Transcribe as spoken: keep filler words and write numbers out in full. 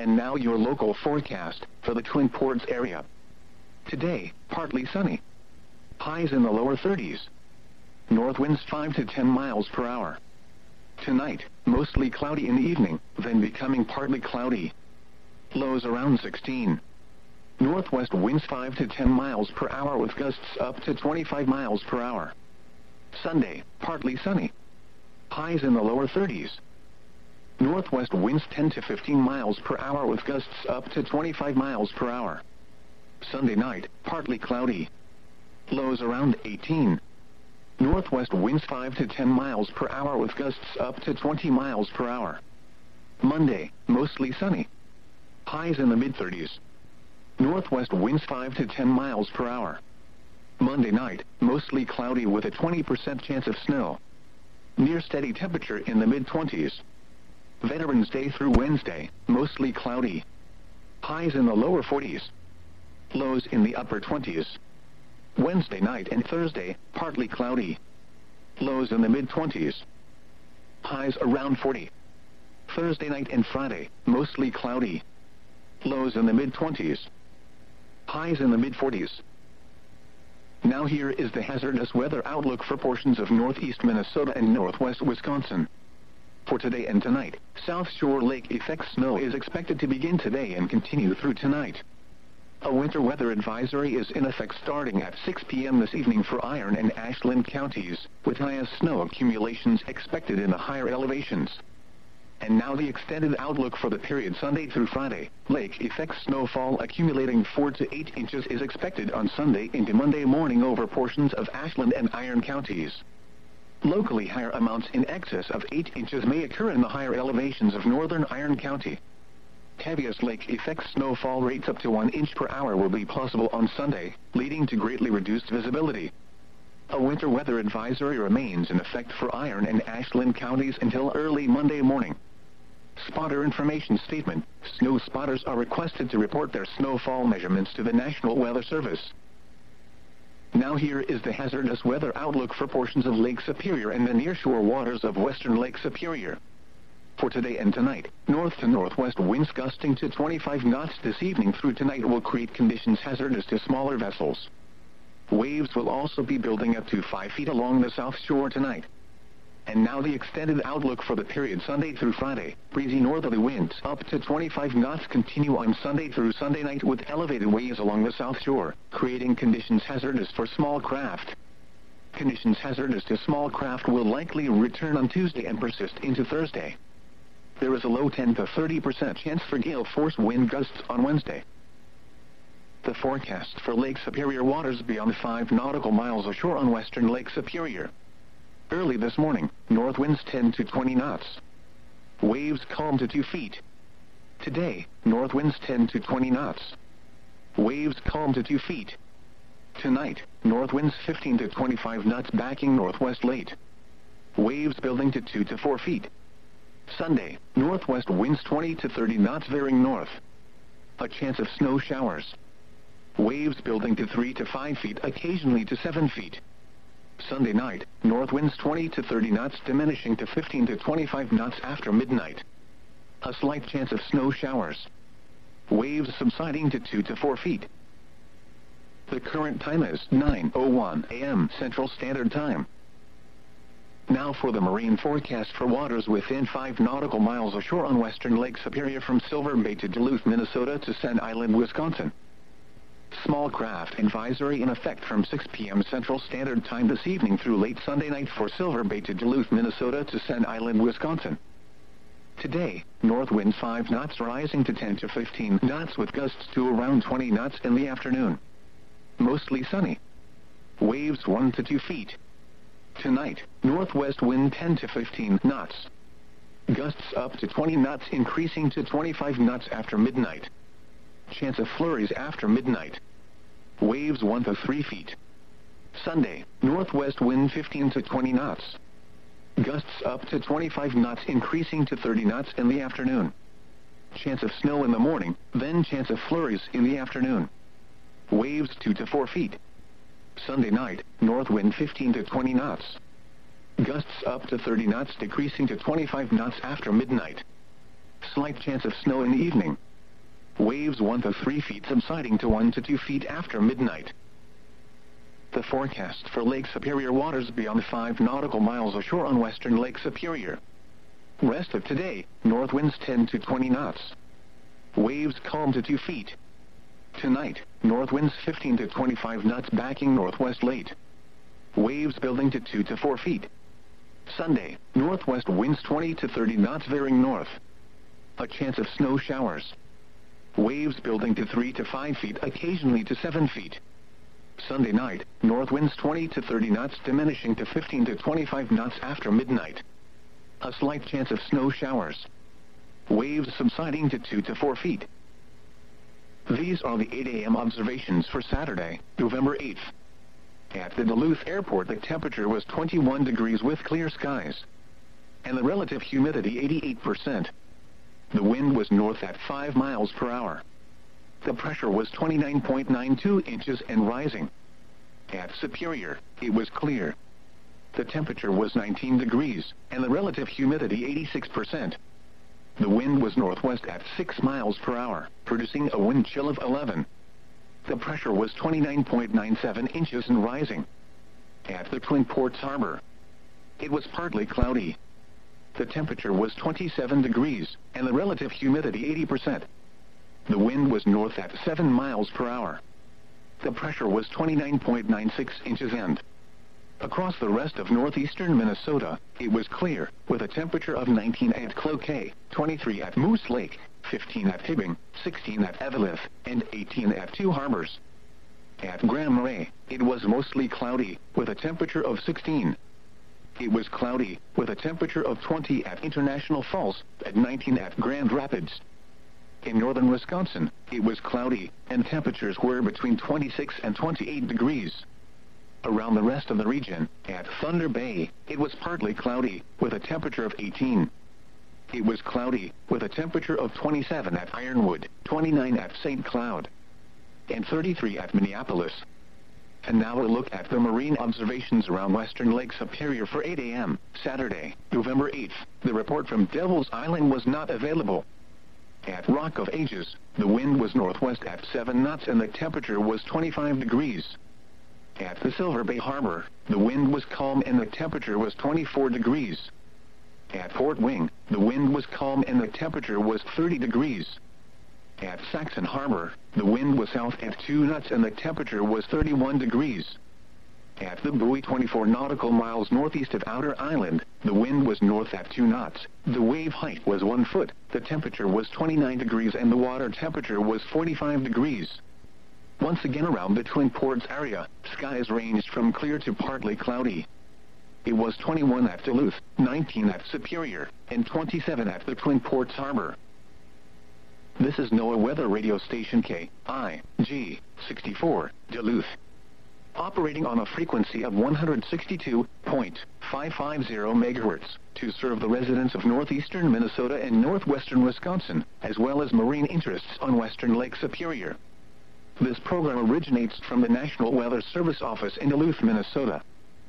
And now your local forecast for the Twin Ports area. Today, partly sunny. Highs in the lower thirties. North winds five to ten miles per hour. Tonight, mostly cloudy in the evening, then becoming partly cloudy. Lows around sixteen. Northwest winds five to ten miles per hour with gusts up to twenty-five miles per hour. Sunday, partly sunny. Highs in the lower thirties. Northwest winds ten to fifteen miles per hour with gusts up to twenty-five miles per hour. Sunday night, partly cloudy. Lows around eighteen. Northwest winds five to ten miles per hour with gusts up to twenty miles per hour. Monday, mostly sunny. Highs in the mid-thirties. Northwest winds five to ten miles per hour. Monday night, mostly cloudy with a twenty percent chance of snow. Near steady temperature in the mid-twenties. Veterans Day through Wednesday, mostly cloudy. Highs in the lower forties. Lows in the upper twenties. Wednesday night and Thursday, partly cloudy. Lows in the mid-twenties. Highs around forty. Thursday night and Friday, mostly cloudy. Lows in the mid-twenties. Highs in the mid-forties. Now here is the hazardous weather outlook for portions of northeast Minnesota and northwest Wisconsin. For today and tonight, South Shore Lake effect snow is expected to begin today and continue through tonight. A winter weather advisory is in effect starting at six p m this evening for Iron and Ashland counties, with highest snow accumulations expected in the higher elevations. And now the extended outlook for the period Sunday through Friday. Lake effect snowfall accumulating four to eight inches is expected on Sunday into Monday morning over portions of Ashland and Iron counties. Locally higher amounts in excess of eight inches may occur in the higher elevations of northern Iron County. Heaviest lake effect snowfall rates up to one inch per hour will be possible on Sunday, leading to greatly reduced visibility. A winter weather advisory remains in effect for Iron and Ashland counties until early Monday morning. Spotter information statement: snow spotters are requested to report their snowfall measurements to the National Weather Service. Now here is the hazardous weather outlook for portions of Lake Superior and the nearshore waters of western Lake Superior. For today and tonight, north to northwest winds gusting to twenty-five knots this evening through tonight will create conditions hazardous to smaller vessels. Waves will also be building up to five feet along the south shore tonight. And now the extended outlook for the period Sunday through Friday. Breezy northerly winds up to twenty-five knots continue on Sunday through Sunday night with elevated waves along the south shore, creating conditions hazardous for small craft. Conditions hazardous to small craft will likely return on Tuesday and persist into Thursday. There is a low ten to thirty percent chance for gale force wind gusts on Wednesday. The forecast for Lake Superior waters beyond five nautical miles ashore on western Lake Superior. Early this morning, north winds ten to twenty knots. Waves calm to two feet. Today, north winds ten to twenty knots. Waves calm to two feet. Tonight, north winds fifteen to twenty-five knots backing northwest late. Waves building to two to four feet. Sunday, northwest winds twenty to thirty knots veering north. A chance of snow showers. Waves building to three to five feet, occasionally to seven feet. Sunday night, north winds twenty to thirty knots diminishing to fifteen to twenty-five knots after midnight. A slight chance of snow showers. Waves subsiding to two to four feet. The current time is nine oh one a m Central Standard Time. Now for the marine forecast for waters within five nautical miles ashore on western Lake Superior from Silver Bay to Duluth, Minnesota to Sand Island, Wisconsin. Small craft advisory in effect from six p m Central Standard Time this evening through late Sunday night for Silver Bay to Duluth, Minnesota to Sand Island, Wisconsin. Today, north winds five knots rising to ten to fifteen knots with gusts to around twenty knots in the afternoon. Mostly sunny. Waves one to two feet. Tonight, northwest wind ten to fifteen knots. Gusts up to twenty knots increasing to twenty-five knots after midnight. Chance of flurries after midnight. Waves one to three feet. Sunday, northwest wind fifteen to twenty knots. Gusts up to twenty-five knots increasing to thirty knots in the afternoon. Chance of snow in the morning, then chance of flurries in the afternoon. Waves two to four feet. Sunday night, north wind fifteen to twenty knots. Gusts up to thirty knots decreasing to twenty-five knots after midnight. Slight chance of snow in the evening. Waves one to three feet subsiding to one to two feet after midnight. The forecast for Lake Superior waters beyond five nautical miles ashore on western Lake Superior. Rest of today, north winds ten to twenty knots. Waves calm to two feet. Tonight, north winds fifteen to twenty-five knots backing northwest late. Waves building to two to four feet. Sunday, northwest winds twenty to thirty knots veering north. A chance of snow showers. Waves building to three to five feet, occasionally to seven feet. Sunday night, north winds twenty to thirty knots diminishing to fifteen to twenty-five knots after midnight. A slight chance of snow showers. Waves subsiding to two to four feet. These are the eight A M observations for Saturday, November eighth. At the Duluth Airport, the temperature was twenty-one degrees with clear skies, and the relative humidity eighty-eight percent. The wind was north at five miles per hour. The pressure was twenty-nine point nine two inches and rising. At Superior, it was clear. The temperature was nineteen degrees, and the relative humidity eighty-six percent. The wind was northwest at six miles per hour, producing a wind chill of eleven. The pressure was twenty-nine point nine seven inches and rising. At the Twin Ports Harbor, it was partly cloudy. The temperature was twenty-seven degrees, and the relative humidity eighty percent. The wind was north at seven miles per hour. The pressure was twenty-nine point nine six inches and across the rest of northeastern Minnesota, it was clear, with a temperature of nineteen at Cloquet, twenty-three at Moose Lake, fifteen at Hibbing, sixteen at Eveleth, and eighteen at Two Harbors. At Grand Marais, it was mostly cloudy, with a temperature of sixteen. It was cloudy, with a temperature of twenty at International Falls, at nineteen at Grand Rapids. In northern Wisconsin, it was cloudy, and temperatures were between twenty-six and twenty-eight degrees. Around the rest of the region, at Thunder Bay, it was partly cloudy, with a temperature of eighteen. It was cloudy, with a temperature of twenty-seven at Ironwood, twenty-nine at Saint Cloud, and thirty-three at Minneapolis. And now a look at the marine observations around western Lake Superior for eight A M, Saturday, November eighth. The report from Devil's Island was not available. At Rock of Ages, the wind was northwest at seven knots and the temperature was twenty-five degrees. At the Silver Bay Harbor, the wind was calm and the temperature was twenty-four degrees. At Fort Wing, the wind was calm and the temperature was thirty degrees. At Saxon Harbor, the wind was south at two knots and the temperature was thirty-one degrees. At the buoy twenty-four nautical miles northeast of Outer Island, the wind was north at two knots. The wave height was one foot, the temperature was twenty-nine degrees and the water temperature was forty-five degrees. Once again around the Twin Ports area, skies ranged from clear to partly cloudy. It was twenty-one at Duluth, nineteen at Superior, and twenty-seven at the Twin Ports Harbor. This is NOAA Weather Radio Station K I G sixty-four, Duluth. Operating on a frequency of one hundred sixty-two point five five zero megahertz, to serve the residents of northeastern Minnesota and northwestern Wisconsin, as well as marine interests on western Lake Superior. This program originates from the National Weather Service office in Duluth, Minnesota.